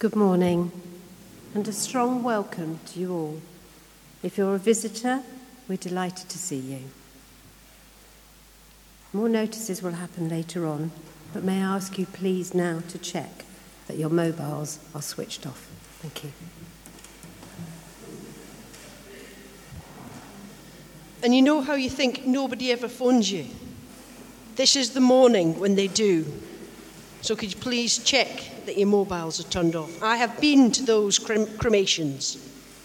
Good morning, and a strong welcome to you all. If you're a visitor, we're delighted to see you. More notices will happen later on, but may I ask you please now to check that your mobiles are switched off. Thank you. And you know how you think nobody ever phones you? This is the morning when they do. So could you please check that your mobiles are turned off? I have been to those cremations.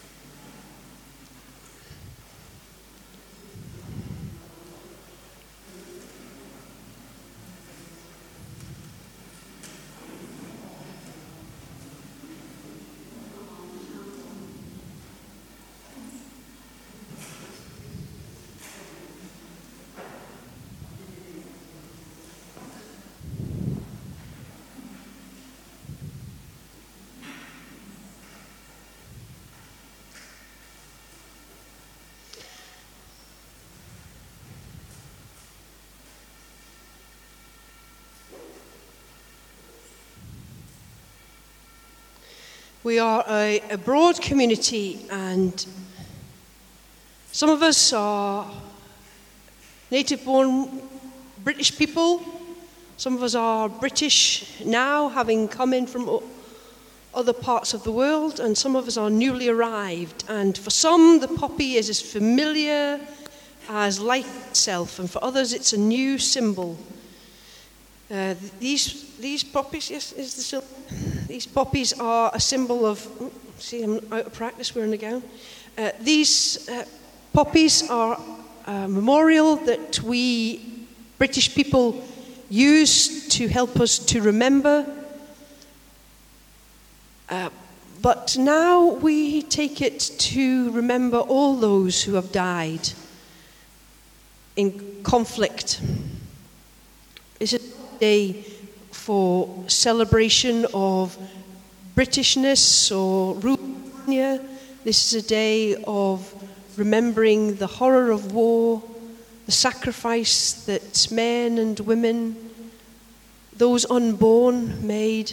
We are a broad community, and some of us are native-born British people. Some of us are British now, having come in from other parts of the world, and some of us are newly arrived. And for some, the poppy is as familiar as life itself, and for others, it's a new symbol. These poppies, yes, is the still? These poppies are a symbol of. See, I'm out of practice wearing a gown. These poppies are a memorial that we British people use to help us to remember. But now we take it to remember all those who have died in conflict. It's a day for celebration of Britishness or rule. This is a day of remembering the horror of war, the sacrifice that men and women, those unborn, made.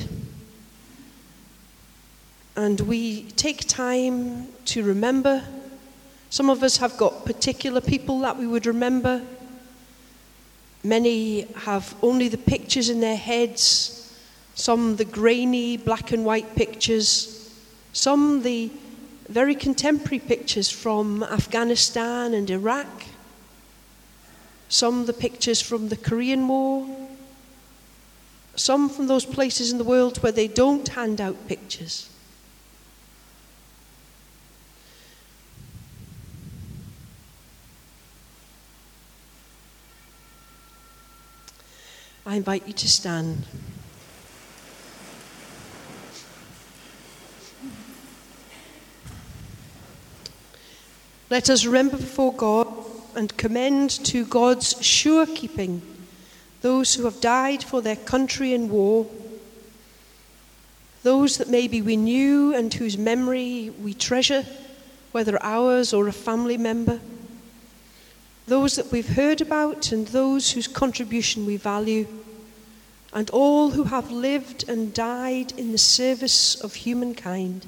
And we take time to remember. Some of us have got particular people that we would remember. Many have only the pictures in their heads, some the grainy black and white pictures, some the very contemporary pictures from Afghanistan and Iraq, some the pictures from the Korean War, some from those places in the world where they don't hand out pictures. I invite you to stand. Let us remember before God and commend to God's sure keeping those who have died for their country in war, those that maybe we knew and whose memory we treasure, whether ours or a family member, those that we've heard about and those whose contribution we value, and all who have lived and died in the service of humankind.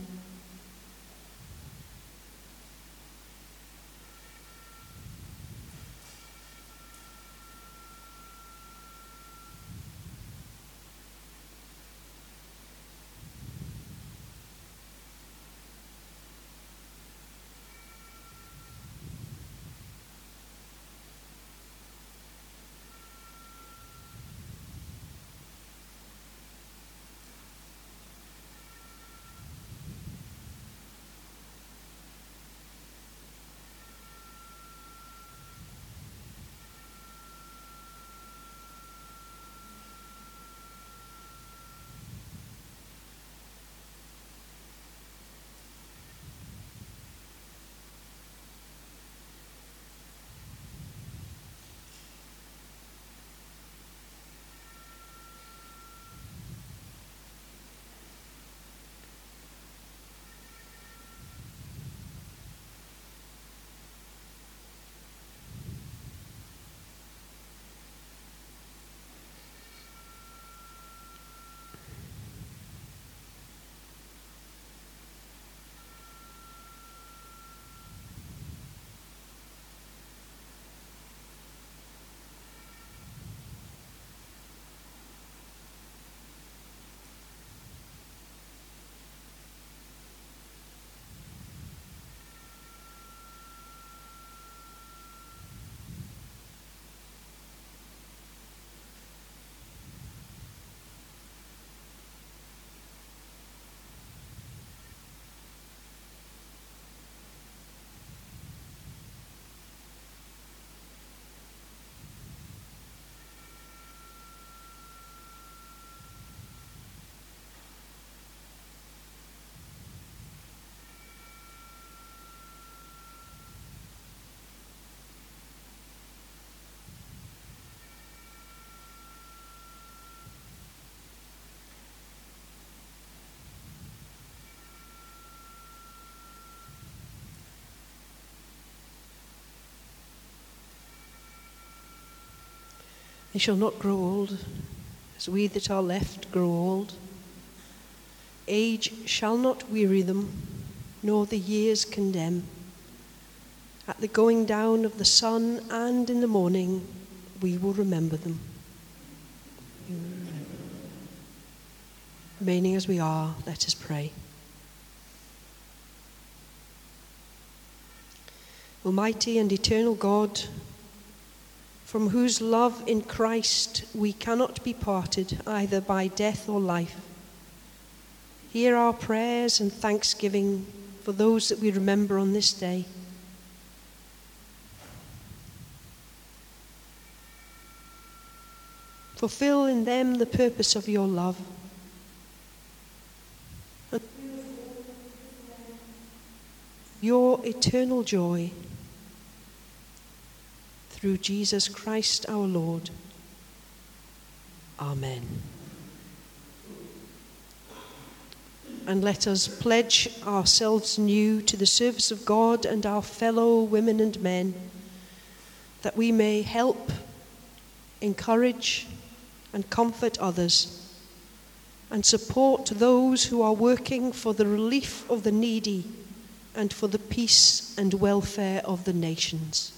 They shall not grow old, as we that are left grow old. Age shall not weary them, nor the years condemn. At the going down of the sun and in the morning, we will remember them. Remaining as we are, let us pray. Almighty and eternal God, from whose love in Christ we cannot be parted either by death or life, hear our prayers and thanksgiving for those that we remember on this day. Fulfill in them the purpose of your love. Your eternal joy, through Jesus Christ our Lord. Amen. And let us pledge ourselves anew to the service of God and our fellow women and men, that we may help, encourage, and comfort others, and support those who are working for the relief of the needy and for the peace and welfare of the nations.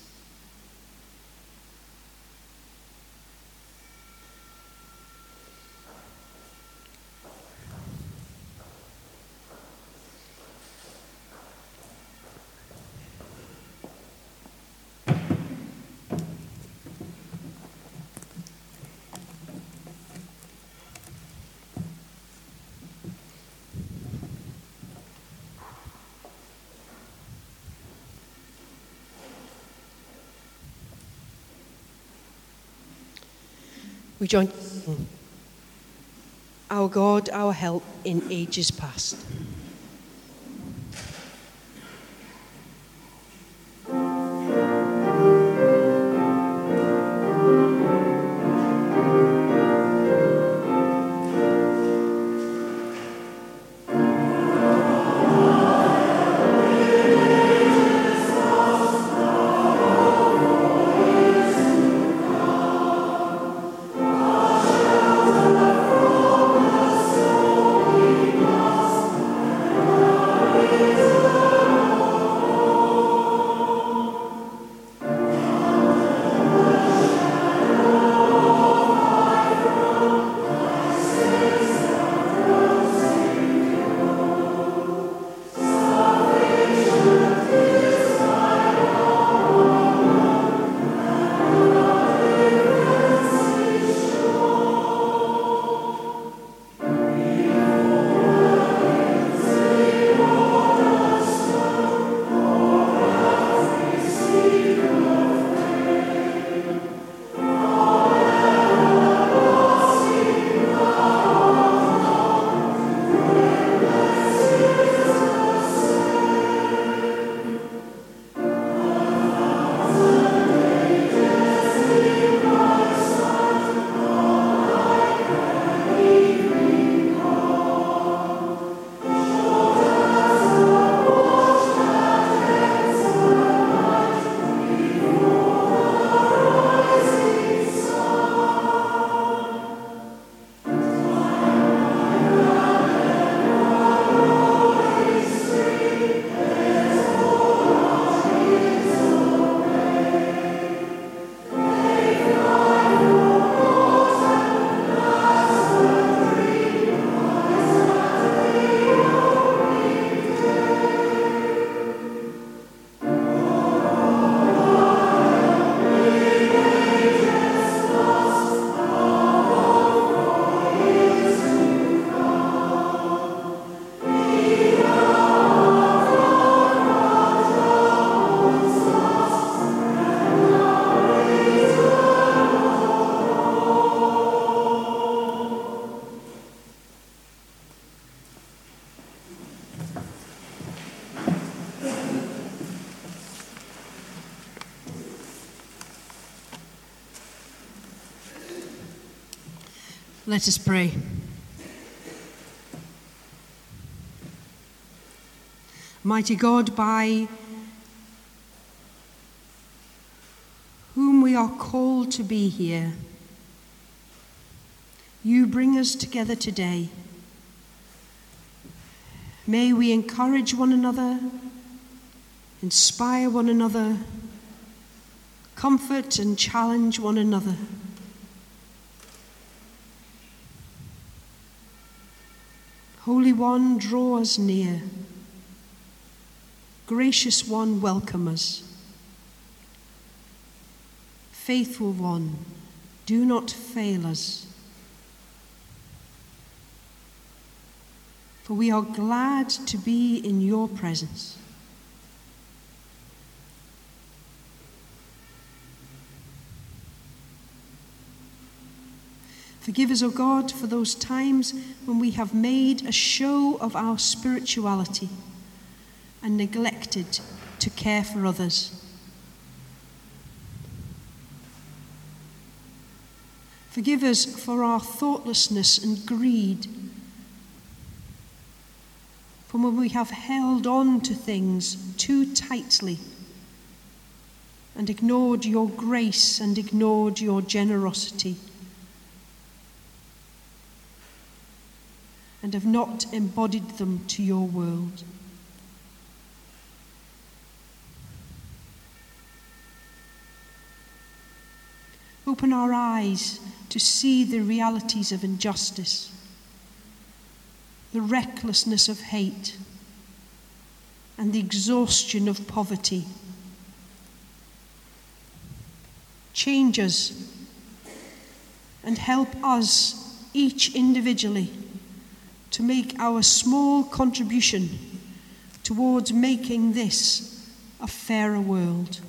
We join our God, our help in ages past. Let us pray. Mighty God, by whom we are called to be here, you bring us together today. May we encourage one another, inspire one another, comfort and challenge one another. Holy One, draw us near. Gracious One, welcome us. Faithful One, do not fail us. For we are glad to be in your presence. Forgive us, O God, for those times when we have made a show of our spirituality and neglected to care for others. Forgive us for our thoughtlessness and greed, from when we have held on to things too tightly and ignored your grace and ignored your generosity, and have not embodied them to your world. Open our eyes to see the realities of injustice, the recklessness of hate, and the exhaustion of poverty. Change us and help us, each individually, to make our small contribution towards making this a fairer world.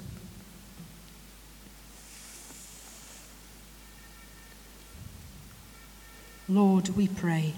Lord, we pray.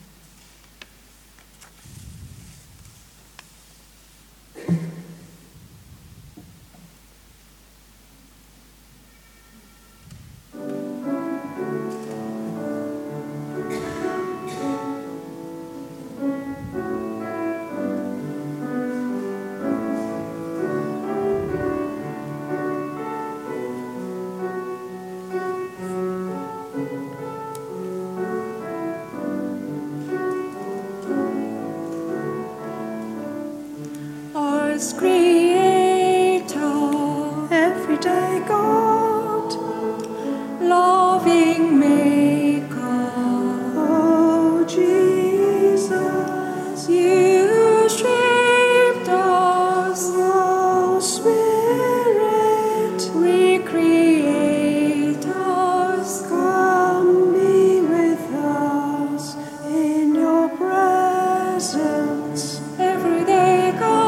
Creator, everyday God, loving Maker, oh Jesus, you shaped us, oh Spirit, recreate us, come be with us in your presence, everyday God.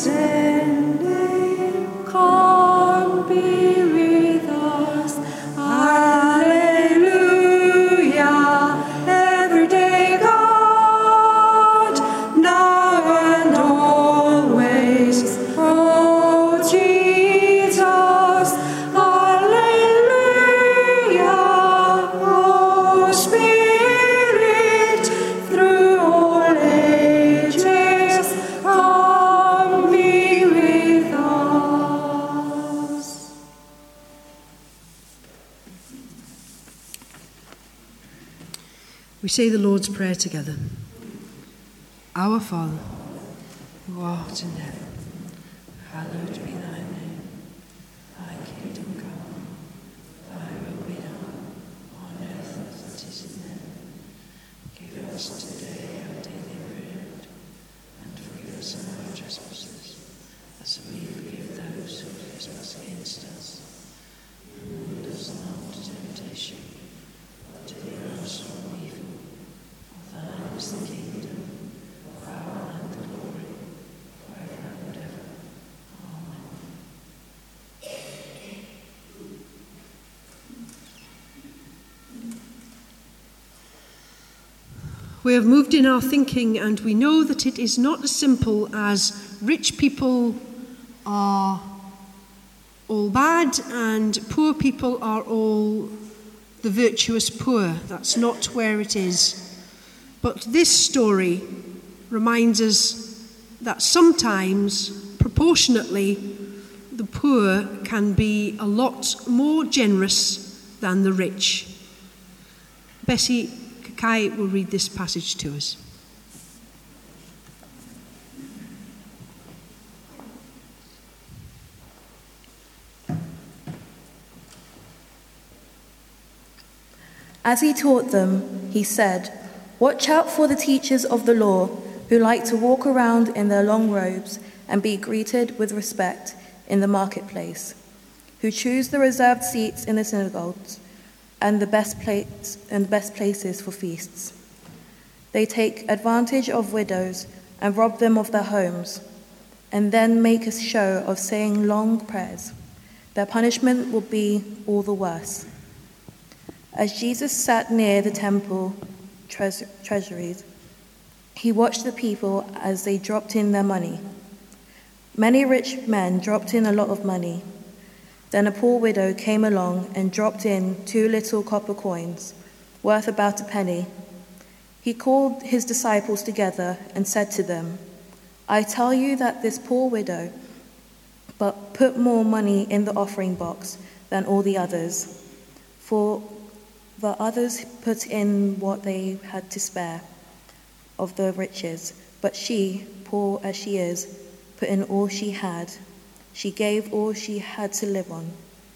descending, come be with us. Alleluia, everyday God, now and always. Oh Jesus, alleluia. Oh Spirit, through all ages, come be with us. We say the Lord's Prayer together. Our Father, who art in heaven, hallowed be thy name. Thy kingdom come, thy will be done, on earth as it is in heaven. Give us today our daily bread, and forgive us our trespasses, as we forgive those who trespass against us. And lead us not into temptation, but deliver us from evil. For thine is the kingdom, the power, and the glory, forever and ever. Amen. We have moved in our thinking, and we know that it is not as simple as rich people are all bad and poor people are all the virtuous poor. That's not where it is. But this story reminds us that sometimes, proportionately, the poor can be a lot more generous than the rich. Bessie Kakai will read this passage to us. As he taught them, he said, "Watch out for the teachers of the law, who like to walk around in their long robes and be greeted with respect in the marketplace, who choose the reserved seats in the synagogues and the best places for feasts. They take advantage of widows and rob them of their homes, and then make a show of saying long prayers. Their punishment will be all the worse." As Jesus sat near the temple treasuries, he watched the people as they dropped in their money. Many rich men dropped in a lot of money. Then a poor widow came along and dropped in 2 little copper coins, worth about a penny. He called his disciples together and said to them, "I tell you that this poor widow put more money in the offering box than all the others. For the others put in what they had to spare of the riches, but she, poor as she is, put in all she had. She gave all she had to live on."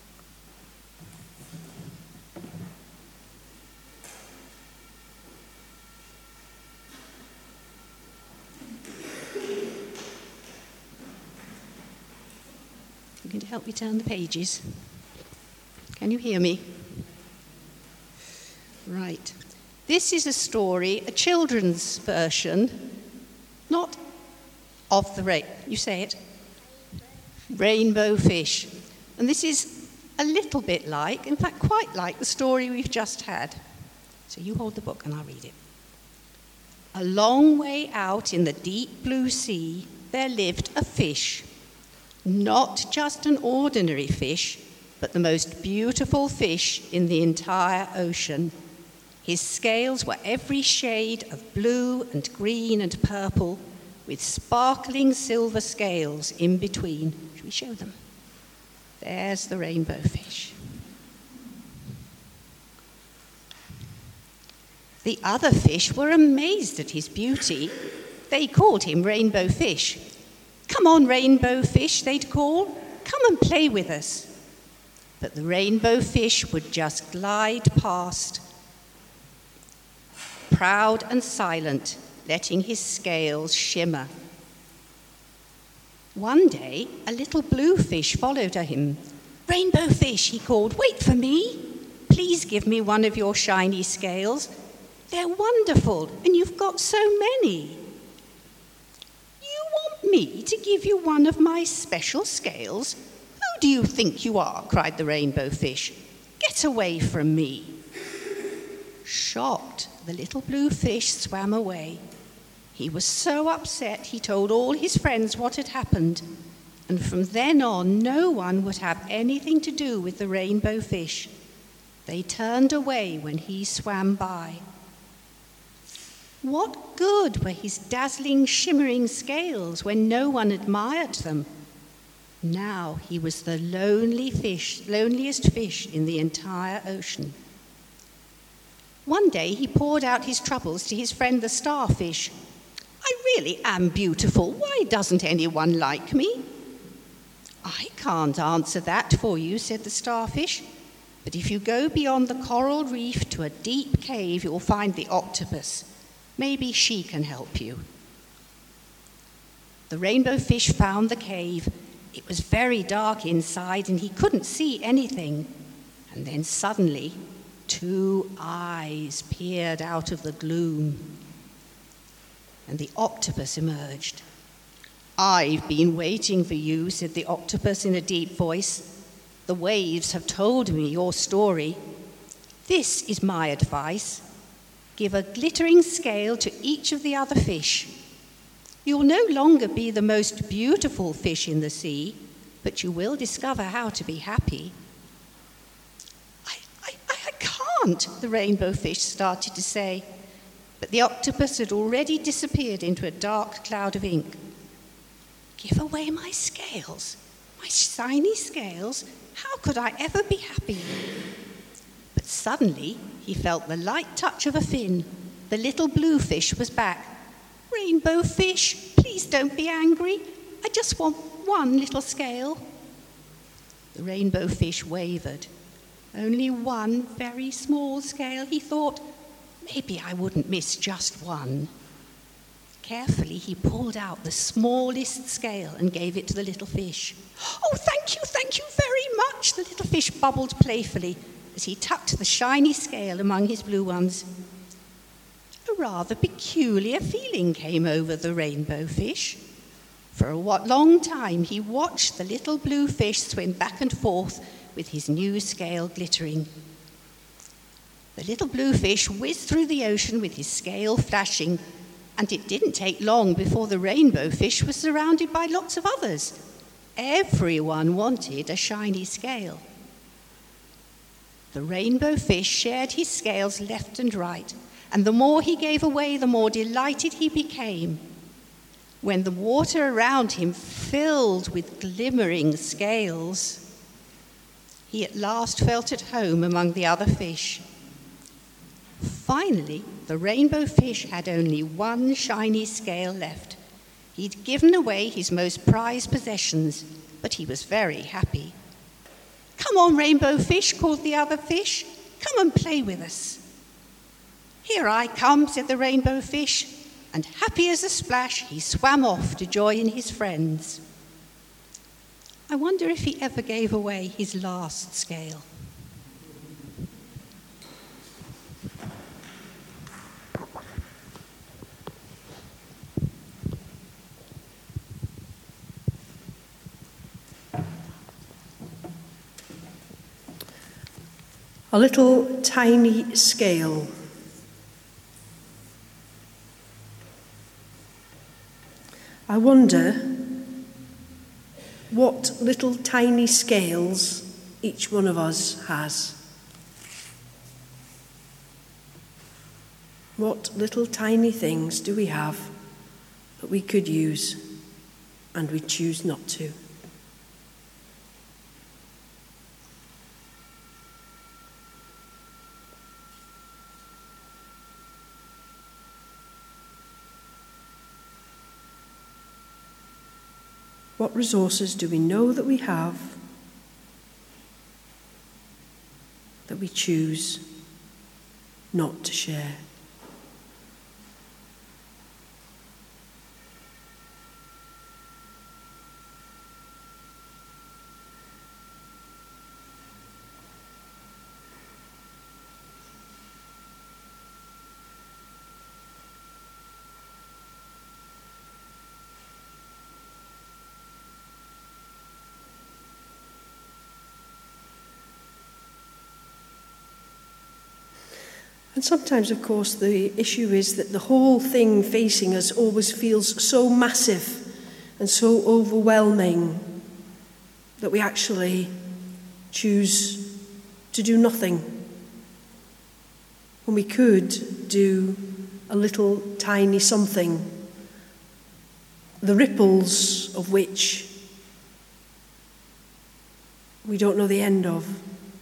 You can help me turn the pages. Can you hear me? Right. This is a story, a children's version, not of the you say it, rainbow fish. And this is a little bit like, in fact quite like, the story we've just had. So you hold the book and I'll read it. A long way out in the deep blue sea, there lived a fish. Not just an ordinary fish, but the most beautiful fish in the entire ocean. His scales were every shade of blue and green and purple, with sparkling silver scales in between. Should we show them? There's the rainbow fish. The other fish were amazed at his beauty. They called him Rainbow Fish. "Come on, Rainbow Fish," they'd call. "Come and play with us." But the rainbow fish would just glide past, proud and silent, letting his scales shimmer. One day, a little blue fish followed him. "Rainbow Fish," he called, "wait for me. Please give me one of your shiny scales. They're wonderful, and you've got so many." "You want me to give you one of my special scales? Who do you think you are? Cried the rainbow fish. Get away from me. Shocked, the little blue fish swam away. He was so upset he told all his friends what had happened, and from then on no one would have anything to do with the rainbow fish. They turned away when he swam by. What good were his dazzling, shimmering scales when no one admired them? Now he was the loneliest fish in the entire ocean. One day he poured out his troubles to his friend the starfish. I really am beautiful. Why doesn't anyone like me? I can't answer that for you, said the starfish. But if you go beyond the coral reef to a deep cave, you'll find the octopus. Maybe she can help you. The rainbow fish found the cave. It was very dark inside and he couldn't see anything. And then suddenly, 2 eyes peered out of the gloom. And the octopus emerged. I've been waiting for you, said the octopus in a deep voice. The waves have told me your story. This is my advice. Give a glittering scale to each of the other fish. You'll no longer be the most beautiful fish in the sea, but you will discover how to be happy. I can't, the rainbow fish started to say, but the octopus had already disappeared into a dark cloud of ink. Give away my scales, my shiny scales? How could I ever be happy? But suddenly he felt the light touch of a fin. The little blue fish was back. Rainbow fish, please don't be angry. I just want one little scale. The rainbow fish wavered. Only one very small scale, he thought. Maybe I wouldn't miss just one. Carefully, he pulled out the smallest scale and gave it to the little fish. Oh, thank you very much, the little fish bubbled playfully as he tucked the shiny scale among his blue ones. A rather peculiar feeling came over the rainbow fish. For a long time, he watched the little blue fish swim back and forth with his new scale glittering. The little blue fish whizzed through the ocean with his scale flashing, and it didn't take long before the rainbow fish was surrounded by lots of others. Everyone wanted a shiny scale. The rainbow fish shared his scales left and right, and the more he gave away, the more delighted he became. When the water around him filled with glimmering scales, he at last felt at home among the other fish. Finally, the rainbow fish had only one shiny scale left. He'd given away his most prized possessions, but he was very happy. Come on, rainbow fish, called the other fish. Come and play with us. Here I come, said the rainbow fish, and happy as a splash, he swam off to join his friends. I wonder if he ever gave away his last scale. A little tiny scale. I wonder what little tiny scales each one of us has. What little tiny things do we have that we could use and we choose not to? What resources do we know that we have that we choose not to share? And sometimes, of course, the issue is that the whole thing facing us always feels so massive and so overwhelming that we actually choose to do nothing when we could do a little tiny something, the ripples of which we don't know the end of.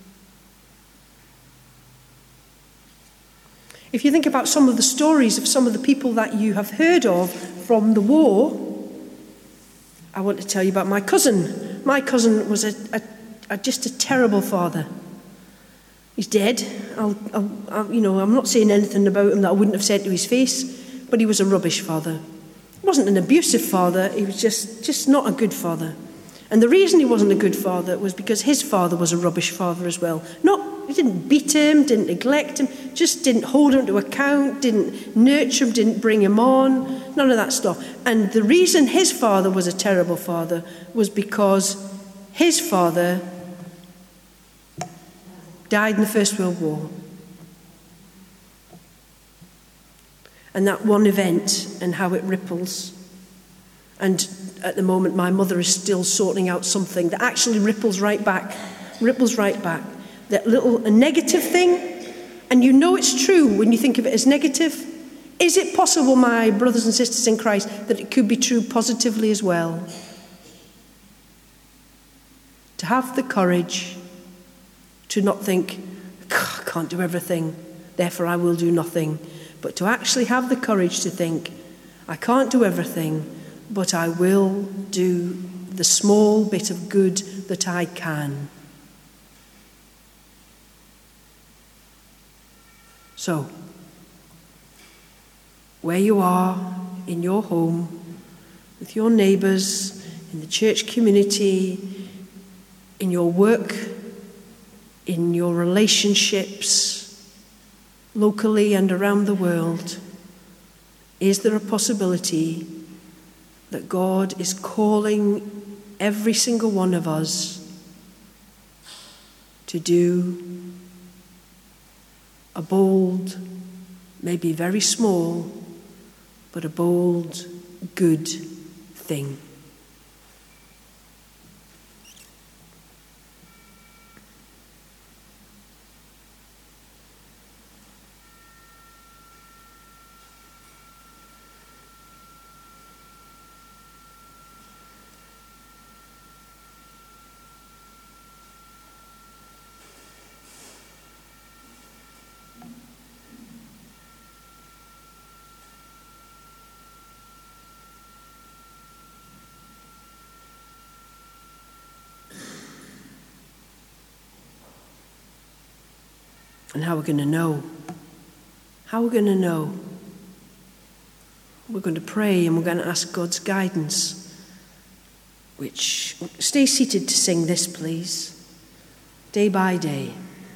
If you think about some of the stories of some of the people that you have heard of from the war, I want to tell you about my cousin. My cousin was just a terrible father. He's dead. I'm not saying anything about him that I wouldn't have said to his face, but he was a rubbish father. He wasn't an abusive father. He was just not a good father. And the reason he wasn't a good father was because his father was a rubbish father as well. He didn't beat him, didn't neglect him, just didn't hold him to account, didn't nurture him, didn't bring him on, none of that stuff. And the reason his father was a terrible father was because his father died in the First World War. And that one event and how it ripples. And at the moment, my mother is still sorting out something that actually ripples right back. That a negative thing, and you know it's true when you think of it as negative. Is it possible, my brothers and sisters in Christ, that it could be true positively as well? To have the courage to not think, I can't do everything, therefore I will do nothing. But to actually have the courage to think, I can't do everything, but I will do the small bit of good that I can. So, where you are, in your home, with your neighbours, in the church community, in your work, in your relationships, locally and around the world, is there a possibility that God is calling every single one of us to do a bold, maybe very small, but a bold, good thing? And how we're going to know. How we're going to know. We're going to pray and we're going to ask God's guidance. Which, stay seated to sing this, please. Day by day.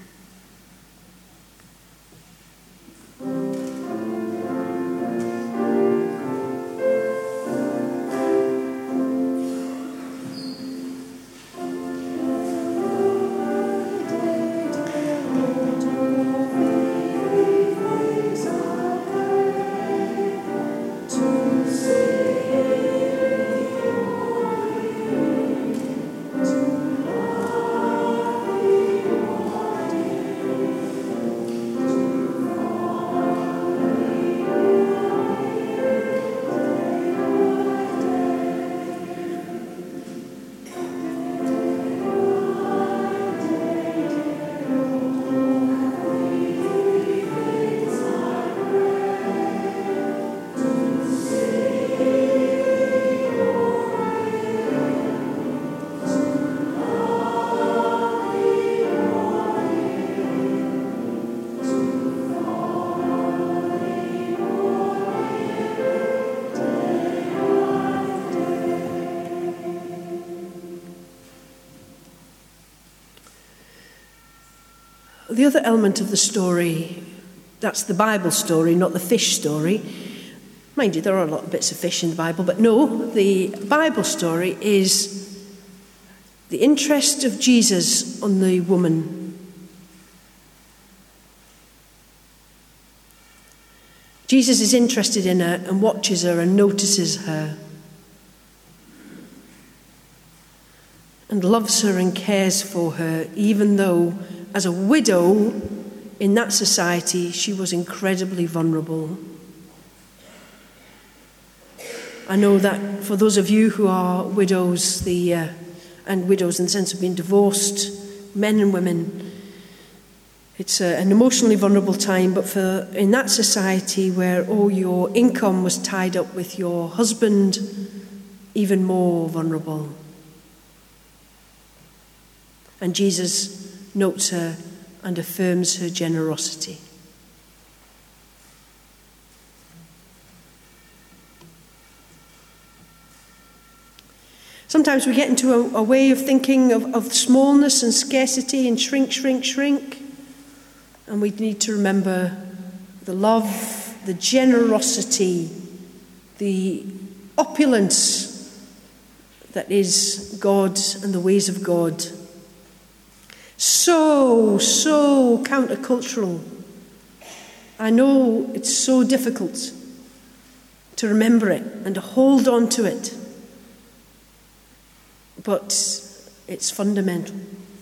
The other element of the story, that's the Bible story, not the fish story. Mind you, there are a lot of bits of fish in the Bible, but no, the Bible story is the interest of Jesus on the woman. Jesus is interested in her and watches her and notices her and loves her and cares for her, even though as a widow in that society she was incredibly vulnerable. I know that for those of you who are widows, and widows in the sense of being divorced, men and women, it's an emotionally vulnerable time, but in that society where all your income was tied up with your husband, even more vulnerable. And Jesus notes her and affirms her generosity. Sometimes we get into a way of thinking of smallness and scarcity and shrink. And we need to remember the love, the generosity, the opulence that is God and the ways of God. So countercultural. I know it's so difficult to remember it and to hold on to it. But it's fundamental.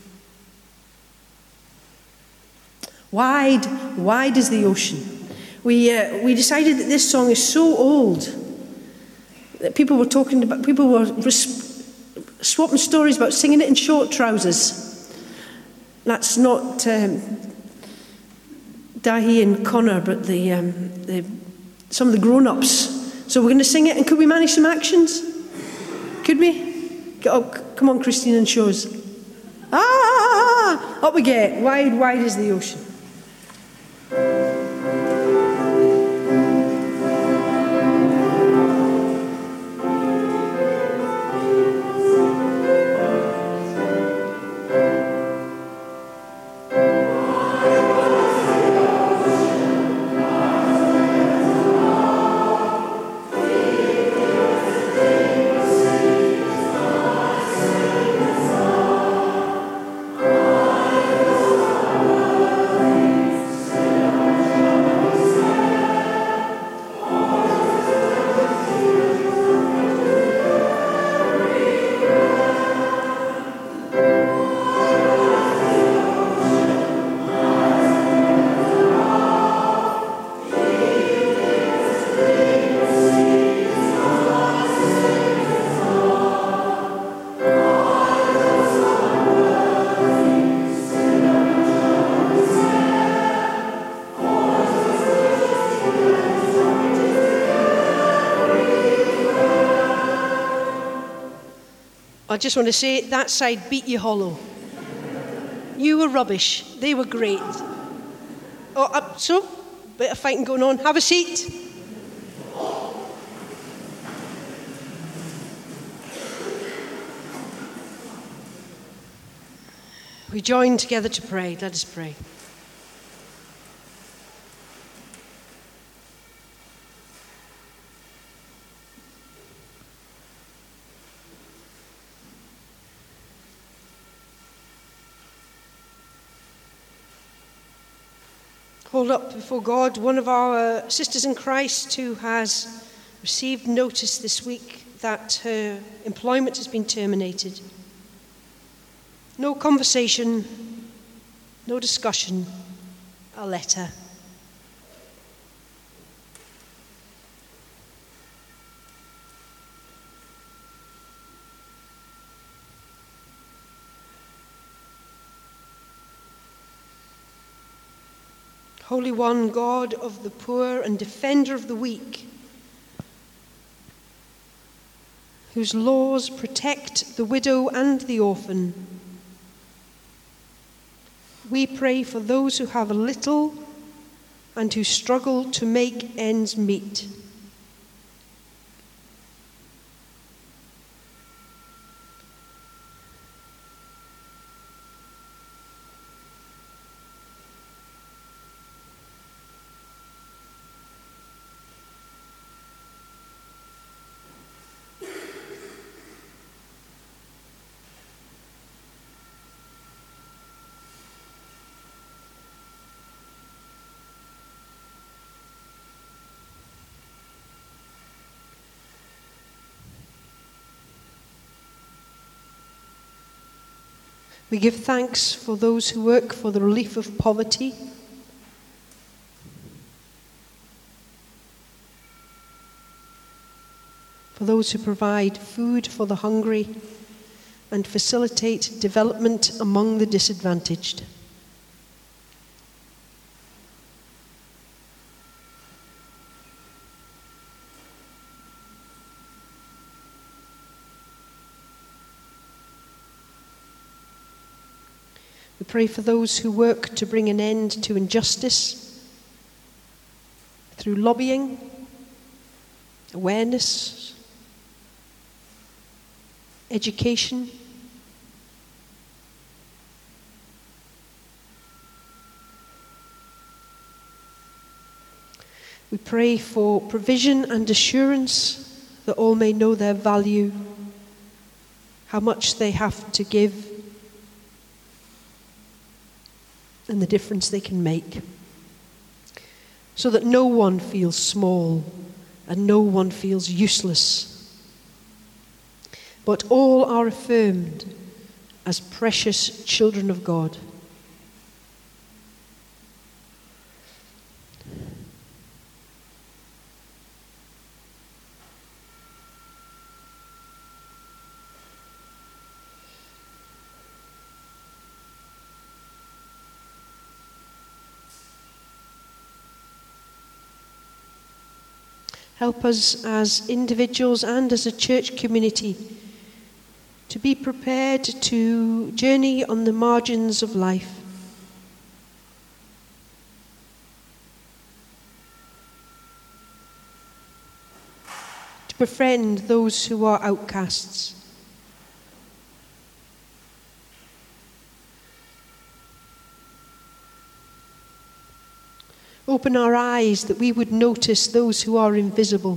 Wide is the ocean. We decided that this song is so old that people were swapping stories about singing it in short trousers. That's not Dahi and Connor, but some of the grown-ups. So we're going to sing it, and could we manage some actions? Could we? Come on, Christine, and show us. Up we get. Wide is the ocean. I just want to say, that side beat you hollow. You were rubbish. They were great. So, bit of fighting going on. Have a seat. We join together to pray. Let us pray. Hold up before God one of our sisters in Christ who has received notice this week that her employment has been terminated. No conversation, no discussion, a letter. Holy One, God of the poor and defender of the weak, whose laws protect the widow and the orphan, we pray for those who have a little and who struggle to make ends meet. We give thanks for those who work for the relief of poverty, for those who provide food for the hungry and facilitate development among the disadvantaged. We pray for those who work to bring an end to injustice through lobbying, awareness, education. We pray for provision and assurance that all may know their value, how much they have to give, and the difference they can make, so that no one feels small and no one feels useless, but all are affirmed as precious children of God. Help us as individuals and as a church community to be prepared to journey on the margins of life. To befriend those who are outcasts. Open our eyes that we would notice those who are invisible.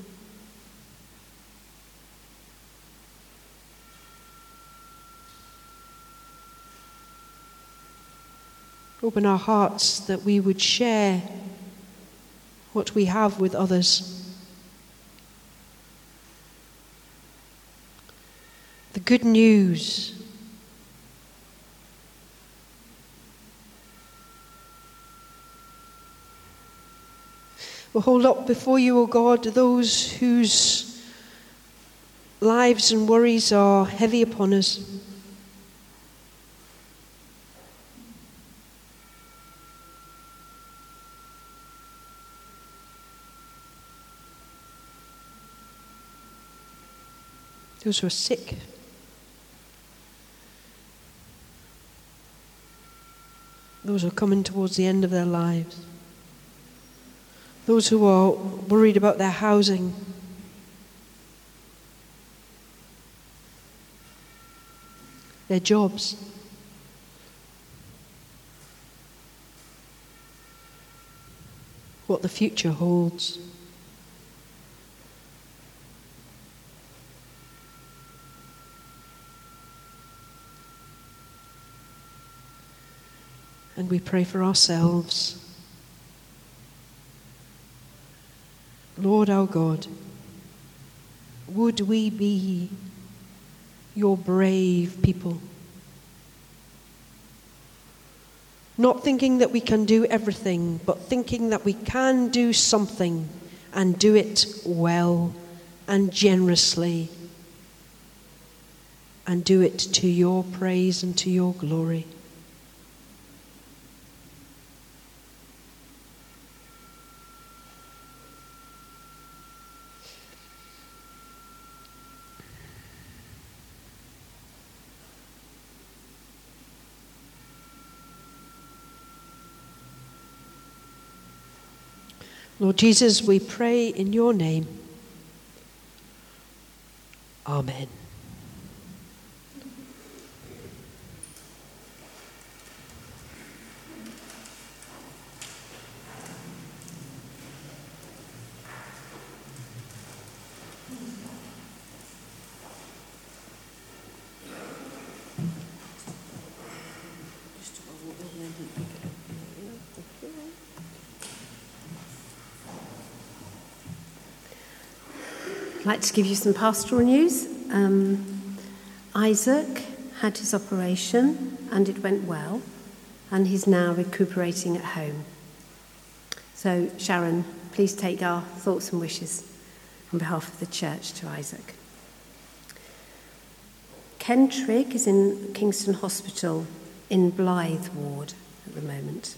Open our hearts that we would share what we have with others. The good news. We'll hold up before you, O God, those whose lives and worries are heavy upon us. Those who are sick. Those who are coming towards the end of their lives. Those who are worried about their housing. Their jobs. What the future holds. And we pray for ourselves. Lord our God, would we be your brave people? Not thinking that we can do everything, but thinking that we can do something and do it well and generously and do it to your praise and to your glory. Lord Jesus, we pray in your name. Amen. I'd like to give you some pastoral news. Isaac had his operation and it went well, and he's now recuperating at home. So, Sharon, please take our thoughts and wishes on behalf of the church to Isaac. Ken Trigg is in Kingston Hospital in Blythe ward at the moment.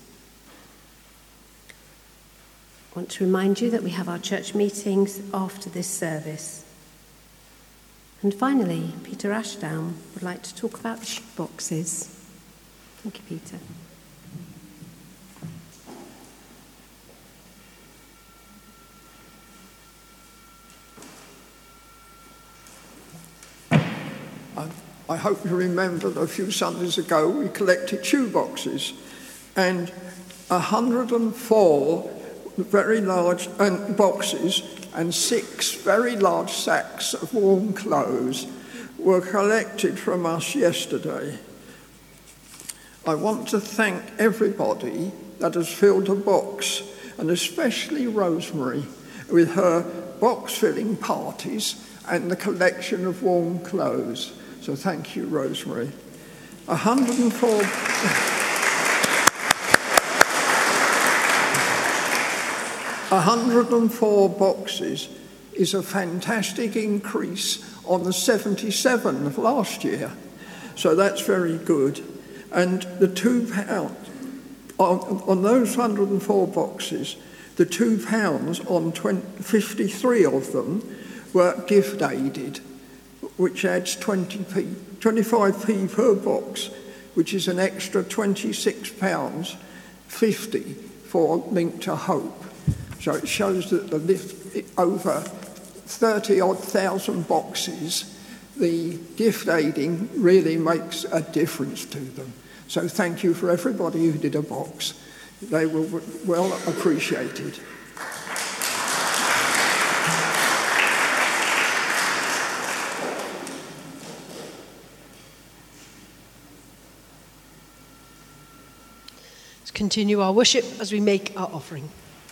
I want to remind you that we have our church meetings after this service. And finally, Peter Ashdown would like to talk about the shoe boxes. Thank you, Peter. I hope you remember that a few Sundays ago we collected shoe boxes, and 104 very large boxes and 6 very large sacks of warm clothes were collected from us yesterday. I want to thank everybody that has filled a box, and especially Rosemary with her box filling parties and the collection of warm clothes. So thank you, Rosemary. 104 boxes is a fantastic increase on the 77 of last year. So that's very good. And the £2, on those 104 boxes, the £2 on 53 of them were gift aided, which adds 25p per box, which is an extra £26.50 for Link to Hope. So it shows that over 30,000 boxes, the gift aiding really makes a difference to them. So thank you for everybody who did a box. They were well appreciated. Let's continue our worship as we make our offering.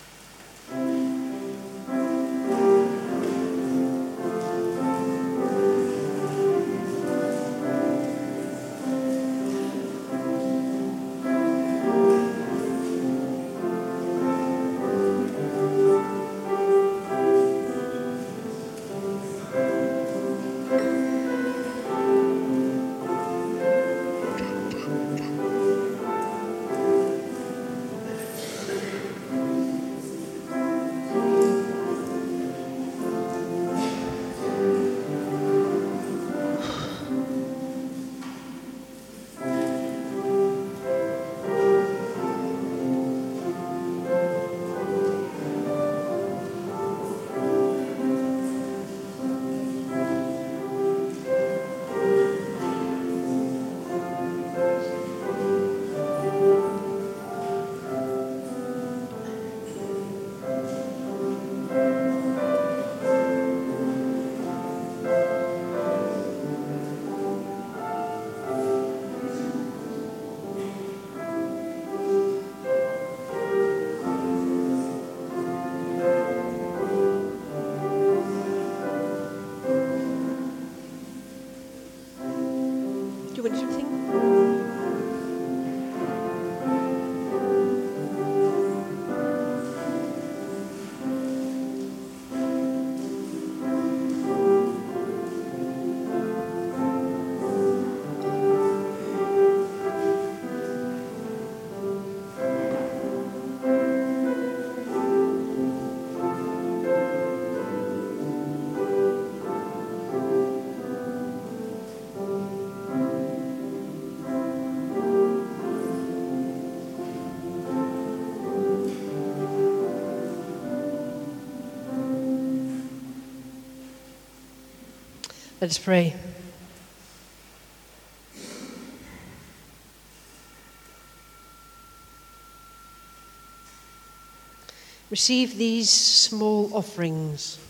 Do you want to do anything? Let us pray. Receive these small offerings.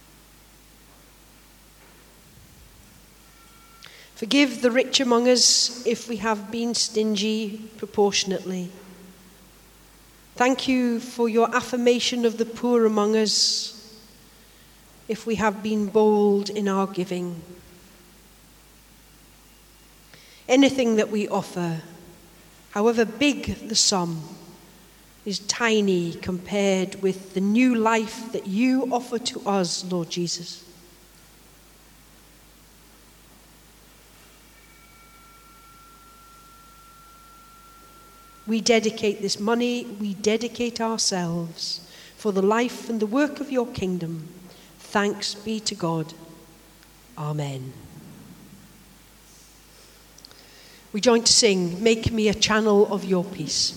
Forgive the rich among us if we have been stingy proportionately. Thank you for your affirmation of the poor among us if we have been bold in our giving. Anything that we offer, however big the sum, is tiny compared with the new life that you offer to us, Lord Jesus. We dedicate this money, we dedicate ourselves for the life and the work of your kingdom. Thanks be to God. Amen. We join to sing, "Make Me a Channel of Your Peace."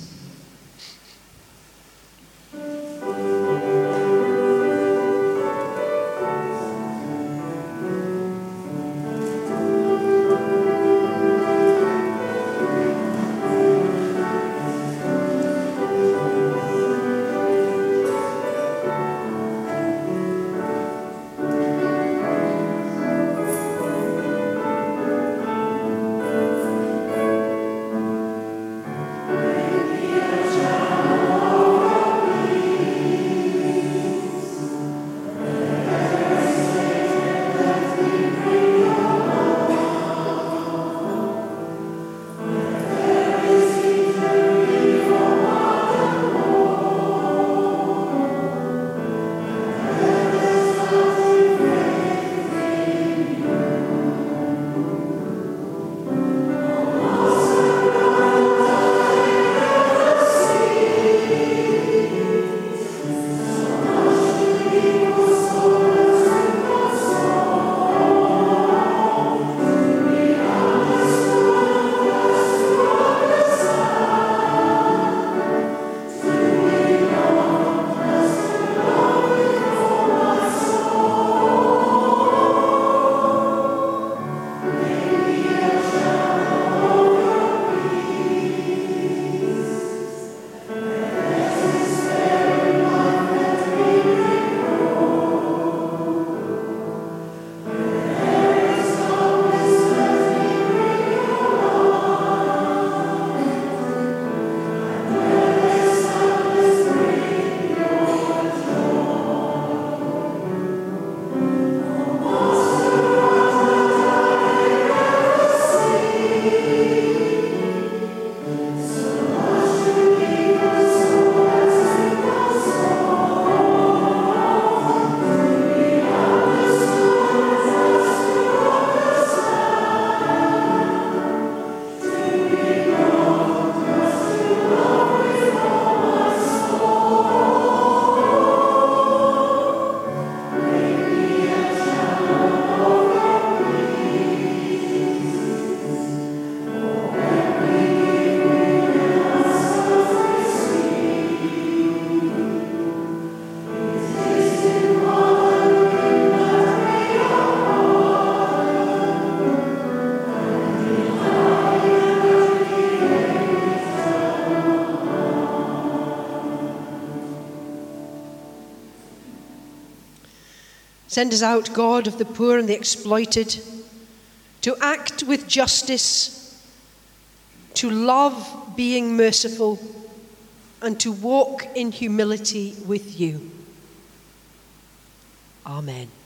Send us out, God of the poor and the exploited, to act with justice, to love being merciful, and to walk in humility with you. Amen.